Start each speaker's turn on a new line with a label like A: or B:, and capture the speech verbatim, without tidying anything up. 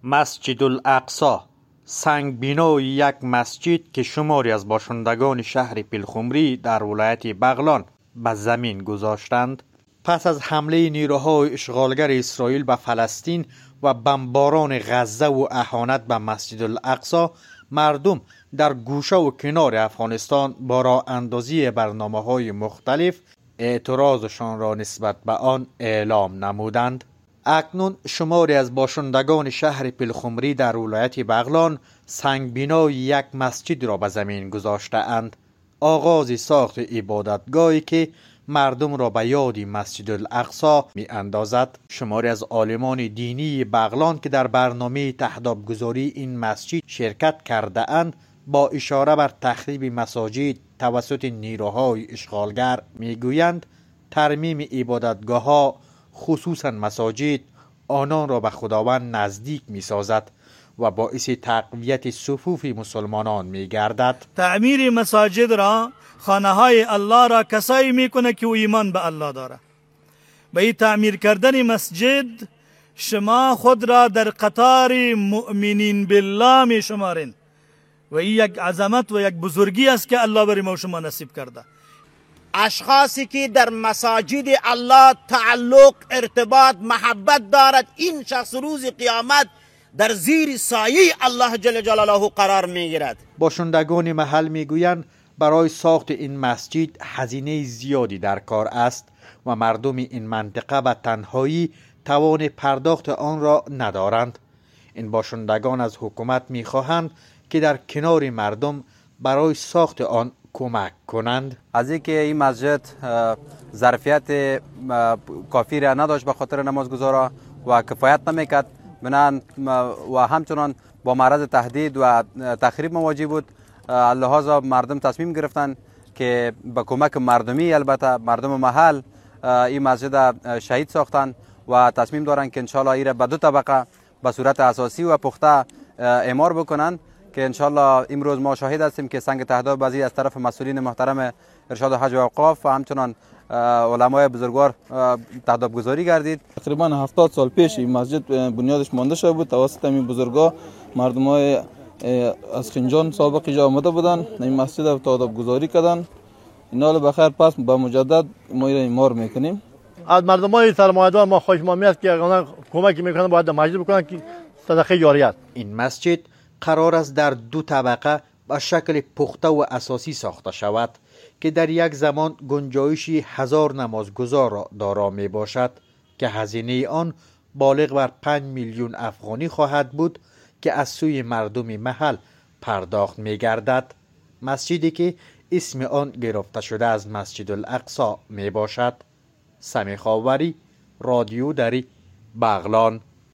A: مسجد الاقصی، سنگ بینای یک مسجد که شماری از باشندگان شهر پیلخمری در ولایت بغلان به زمین گذاشتند. پس از حمله نیروهای اشغالگر اسرائیل به فلسطین و بمباران غزه و اهانت به مسجد الاقصی، مردم در گوشه و کنار افغانستان با راه اندازی برنامه‌های مختلف اعتراضشان را نسبت به آن اعلام نمودند. اکنون شماری از باشندگان شهر پیلخمری در ولایت بغلان سنگ بینای یک مسجد را به زمین گذاشته اند. آغاز ساخت عبادتگاهی که مردم را به یاد مسجد الاقصی می اندازد. شماری از عالمان دینی بغلان که در برنامه تهدابگذاری این مسجد شرکت کرده اند، با اشاره بر تخریب مساجد توسط نیروهای اشغالگر می گویند ترمیم عبادتگاه ها، خصوصا مساجد، آنان را به خداوند نزدیک می سازد و باعث تقویت صفوف مسلمانان می گردد.
B: تعمیر مساجد را، خانه های الله را کسایی می کنه که او ایمان به الله داره. به این تعمیر کردن مسجد شما خود را در قطار مؤمنین بالله می شمارین و این یک عظمت و یک بزرگی است که الله بر ما شما نصیب کرده.
C: اشخاصی که در مساجد الله تعلق، ارتباط، محبت دارد، این شخص روز قیامت در زیر سایه الله جل جلاله قرار می گیرد.
A: باشندگان محل می گویند برای ساخت این مسجد هزینه زیادی در کار است و مردم این منطقه به تنهایی توان پرداخت آن را ندارند. این باشندگان از حکومت می خواهند که در کنار مردم برای ساخت آن کمک کنند.
D: از اینکه این مسجد ظرفیت کافی را نداشت به خاطر نمازگزارا و کفایت نمیکرد، بنان و همچنان با معرض تهدید و تخریب مواجه بود، لحاظا مردم تصمیم گرفتن که با کمک مردمی، البته مردم محل، این مسجد شهید ساختن و تصمیم دارن که انشالله این را به دو طبقه به صورت اساسی و پخته اعمار بکنن که انشالله امروز ما شاهد هستیم که سنگ تهداب بازی از طرف مسئولین محترم ارشاد حج و اوقاف و همچنان علمای بزرگوار تهداب گذاری گردید.
E: تقریبا هفتاد سال پیش این مسجد بنیادش مانده شده بود توسط این بزرگا. مردمای از خنجان سابق اینجا آمده بودن، این مسجد رو تهداب گذاری کردن. اینا بخیر پس با مجدد ما این اعمار میکنیم.
F: از مردمای سرمایه‌دار ما خوشمامی است که اونا کمک میکنن باید مسجد بکنن که صدقه جاریه است.
A: این مسجد قرار است در دو طبقه به شکل پخته و اساسی ساخته شود که در یک زمان گنجایشی هزار نمازگزار را دارا می باشد که هزینه آن بالغ بر پنج میلیون افغانی خواهد بود که از سوی مردم محل پرداخت می گردد. مسجدی که اسم آن گرفته شده از مسجد الاقصی می باشد. سمیع خاوری، رادیو دری، بغلان.